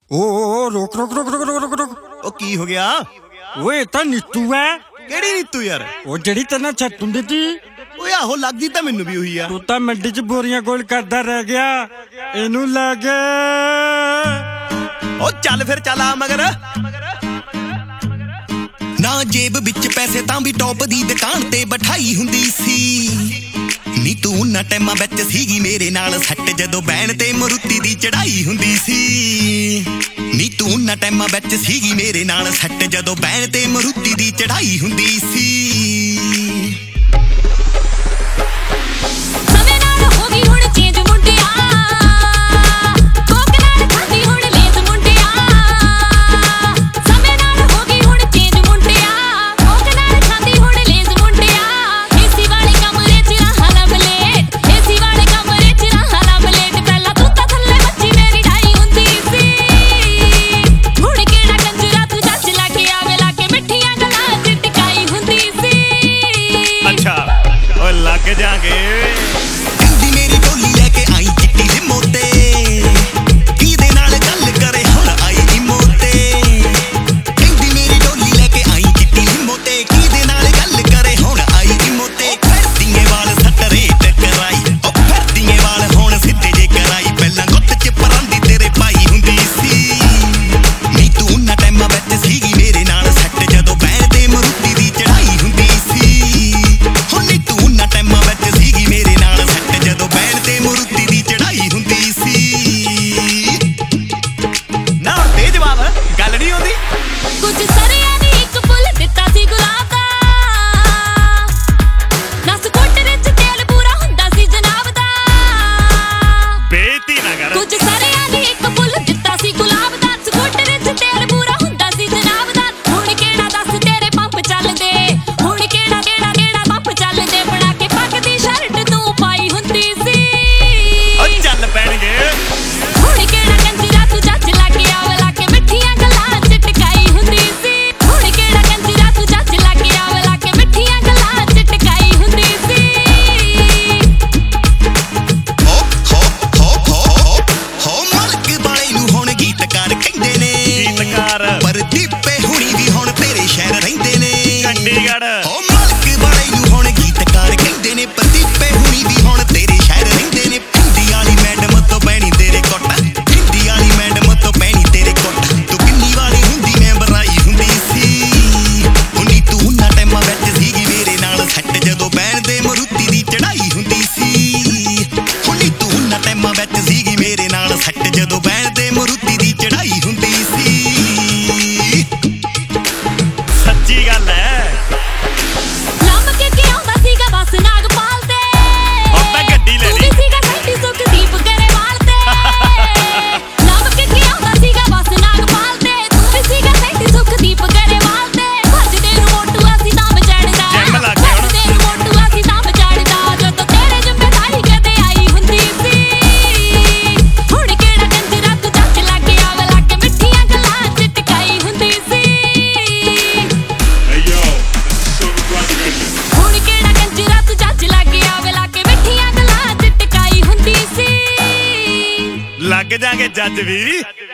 ओ रोक रोक रोक रोक रोक रोक रोक ਉਹ ਕੀ ਹੋ ਗਿਆ? ओए ਤਾਂ ਨੀਤੂ है ਕਿਹੜੀ ਨੀਤੂ ਯਾਰ? ਉਹ ਜਿਹੜੀ ਤੈਨੂੰ ਛੱਟ ਹੁੰਦੀ ਤੀ ਓਏ ਆਹੋ ਲੱਗਦੀ ਤਾਂ ਮੈਨੂੰ ਵੀ ਉਹੀ ਆ। ਤੂੰ ਤਾਂ ਮੰਡੀ 'ਚ ਬੋਰੀਆਂ ਗੋਲ ਕਰਦਾ ਰਹਿ ਗਿਆ ਇਹਨੂੰ ਲੈ ਕੇ ਉਹ ਚੱਲ ਫਿਰ ਚੱਲ ਆ ਮਗਰ ਨਾ ਜੇਬ ਵਿੱਚ ਪੈਸੇ ਤਾਂ ਵੀ ਟੌਪ ਦੀ ਦੁਕਾਨ ਤੇ ਬਿਠਾਈ ਹੁੰਦੀ ਸੀ ਨੀ ਤੂੰ ਉਹਨਾਂ ਟਾਈਮਾਂ ਵਿੱਚ ਸੀਗੀ ਮੇਰੇ ਨਾਲ ਸੱਟ ਜਦੋਂ ਬੈਣ ਤੇ ਮਰੂਤੀ ਦੀ ਚੜਾਈ ਹੁੰਦੀ ਸੀ ਨੀ ਤੂੰ ਉਹਨਾਂ ਟਾਈਮਾਂ ਵਿੱਚ ਸੀਗੀ ਮੇਰੇ ਨਾਲ ਸੱਟ ਜਦੋਂ ਬੈਣ ਤੇ ਮਰੂਤੀ ਦੀ ਚੜਾਈ ਹੁੰਦੀ ਸੀ ਲੱਗ ਜਾਗੇ ਕਹਿੰਦੀ ਮੇਰੀ ਢੋਲੀ ਲੈ ਕੇ ਆਈ ਚਿੱਟੀ ਲਿਮੋ ਤੇ ਕਿਹਦੇ ਨਾਲ ਗੱਲ ਕਰੇ ਹੁਣ ਆਈ ਇਮੋ ਤੇ ਕਹਿੰਦੀ ਮੇਰੀ ਢੋਲੀ ਲੈ ਕੇ ਆਈ ਚਿੱਟੀ ਲਿਮੋ ਤੇ ਕਿਹਦੇ ਨਾਲ ਗੱਲ ਕਰੇ ਹੁਣ ਆਈ ਇਮੋ ਤੇ ਫਿਰਦੀਏ ਵਾਲ ਸੱਟਰੇ ਟਕਰਾਈ ਉਹ ਫਿਰਦੀਏ ਵਾਲ ਹੁਣ ਸਿੱਧੇ ਜੇ ਕਰਾਈ ਪਹਿਲਾਂ ਗੁੱਤ ਚ ਪਰਾਂਦੀ ਤੇਰੇ ਪਾਈ ਹੁੰਦੀ ਸੀ ਨੀ ਤੂੰ ਉਹਨਾਂ ਟਾਈਮਾਂ ਵਿੱਚ ਸੀਗੀ ਮੇਰੇ ਨਾਲ ਸੱਟ ਜਦੋਂ ਬੈਣ ਤੇ ਮਰੂਤੀ ਦੀ ਚੜਾਈ ਹੁੰਦੀ ਸੀ ਟਾਈਮਾਂ ਵਿੱਚ ਸੀਗੀ ਮੇਰੇ ਨਾਲ ਸੱਟ ਜਦੋਂ ਬੈਣ ਤੇ ਮਰੂਤੀ ਦੀ ਚੜਾਈ ਹੁੰਦੀ ਸੀ ਨਾ ਹੁਣ ਦੇ ਜਵਾਬ ਗੱਲ ਨਹੀਂ ਆਉਂਦੀ ਕੁਝ ਸਰਿਆਂ ਦੀ ਇੱਕ ਫੁੱਲ ਦਿੱਤਾ ਸੀ ਗੁਲਾਬ ਦਾ ਨਾ ਸਕੂਟਰ 'ਚ ਤੇਲ ਪੂਰਾ ਹੁੰਦਾ ਸੀ ਜਨਾਬ ਦਾ ਬੇਇੱਜ਼ਤੀ ਨਾ ਕਰ ਕੁਝ ਸਰਿਆਂ ਦੀ ਇੱਕ ਫੁੱਲ ਦਿੱਤਾ ਸੀ ਗੁਲਾਬ ਦਾ ਸਕੂਟਰ 'ਚ ਤੇਲ ਪੂਰਾ ਹੁੰਦਾ ਸੀ ਜਨਾਬ ਦਾ ਹੁਣ ਕਿਹੜਾ ਦੱਸ ਤੇਰੇ ਪੰਪ ਚੱਲਦੇ ਹੁਣ ਕਿਹੜਾ ਕਿਹੜਾ ਕਿਹੜਾ ਪੰਪ ਚੱਲਦੇ ਬਣਾ ਕੇ ਪੱਗ ਦੀ ਸ਼ਰਟ ਤੂੰ ਪਾਈ ਹੁੰਦੀ ਸੀ ਉਹ ਚੱਲ ਪੈਣਗੇ ਹੁਣ ਕਿਹੜਾ ਕੰਜਰਾ ਤੂੰ ਜੱਜ ਲਾ ਕੇ ਆਵਲਾ ਕੇ ਮਿੱਠੀਆਂ ਗੱਲਾਂ 'ਚ ਟਕਾਈ ਹੁੰਦੀ ਸੀ ਹੁਣ ਕਿਹੜਾ ਕੰਜਰਾ ਤੂੰ ਜੱਜ ਲਾ ਕੇ ਆਵਲਾ ਕੇ ਮਿੱਠੀਆਂ ਗੱਲਾਂ 'ਚ ਟਕਾਈ ਹੁੰਦੀ ਸੀ ਹੋ ਮਲਕ ਵਾਲੇ ਨੂੰ ਹੁਣ ਗੀਤਕਾਰ ਕਹਿੰਦੇ ਨੇ ਗੀਤਕਾਰ ਪਰ ਦੀਪੇ ਹੁਣੀ ਵੀ ਹੁਣ ਤੇਰੇ ਸ਼ਹਿਰ ਰਹਿੰਦੇ ਨੇ ਚੰਡੀਗੜ੍ਹ ਹੋ ਮਲਕ ਵਾਲੇ ਨੂੰ ਹੁਣ ਗੀਤਕਾਰ ਕਹਿੰਦੇ ਨੇ ਪਰ ਦੀਪੇ ਹੁਣੀ ਵੀ ਹੁਣ ਤੇਰੇ ਸ਼ਹਿਰ ਰਹਿੰਦੇ ਨੇ ਹਿੰਦੀ ਵਾਲੀ ਮੈਡਮ ਤੋਂ ਪੈਣੀ ਤੇਰੇ ਕੋਟ ਹਿੰਦੀ ਵਾਲੀ ਮੈਡਮ ਤੋਂ ਪੈਣੀ ਤੇਰੇ ਕੋਟ ਤੂੰ ਕਿੰਨੀ ਵਾਲੀ ਹੁੰਦੀ ਮੈਂ ਬਰਾਈ ਹੁੰਦੀ ਸੀ ਹੁਣੀ ਤੂੰ ਉਹਨਾਂ ਟਾਈਮਾਂ ਵਿੱਚ ਸੀਗੀ ਮੇਰੇ ਨਾਲ ਸੱਟ ਜਦੋਂ ਬੈਣ ਤੇ ਮਰੂਤੀ ਦੀ ਚੜਾਈ ਹੁੰਦੀ ਸੀ ਹੁਣੀ ਤੂੰ ਉਹਨਾਂ ਟਾਈਮਾਂ ਵਿੱਚ ਸੀਗੀ ਮੇਰੇ ਨਾਲ ਸੱਟ ਜਦੋਂ ਬੈਣ ਤੇ ਮਰੂਤੀ ਦੀ ਚੜਾਈ ਹੁੰਦੀ ਸੀ ਸੱਚੀ ਗੱਲ ਹੈ ਲੰਮ ਕੇ ਆਉਂਦਾ ਸੀਗਾ ਬਸ ਨਾਗਪਾਲ ਤੇ ਹੁਣ ਤਾਂ ਗੱਡੀ ਲੈ ਲਈ ਸੀਗਾ ਸੈਂਟੀ ਸੁਖਦੀਪ ਗਰੇਵਾਲ ਤੇ ਲੰਮ ਕੇ ਆਉਂਦਾ ਸੀਗਾ ਬਸ ਨਾਗਪਾਲ ਤੇ ਤੂੰ ਵੀ ਸੀਗਾ ਸੈਂਟੀ ਸੁਖਦੀਪ ਗਰੇਵਾਲ ਤੇ ਭੱਜਦੇ ਨੂੰ ਮੋਟੂਆ ਸੀ ਤਾਂ ਚੜਦਾ ਜਿੰਮ ਲੱਗ ਗਿਆ ਹੁਣ। ਭੱਜਦੇ ਨੂੰ ਮੋਟੂਆ ਸੀ ਤਾਂ ਚੜਦਾ ਜਦੋਂ ਤੇਰੇ ਜ਼ਿੰਮੇਵਾਰੀ ਕਦੇ ਆਈ ਹੁੰਦੀ ਸੀ ਹੁਣ ਕਿਹੜਾ ਕੰਜਰਾ ਤੂੰ ਜੱਜ ਲਾ ਕੇ ਆਵਲਾ ਕੇ ਮਿੱਠੀਆਂ ਗੱਲਾਂ 'ਚ ਟਕਾਈ ਹੁੰਦੀ ਸੀ ਹੁਣ ਕਿਹੜਾ ਕੰਜਰਾ ਤੂੰ ਜੱਜ ਲਾ ਕੇ ਆਵਲਾ ਕੇ ਮਿੱਠੀਆਂ ਗੱਲਾਂ 'ਚ ਟਕਾਈ ਹੁੰਦੀ ਸੀ ਲੱਗ ਜਾਗੇ ਜੱਜ ਵੀ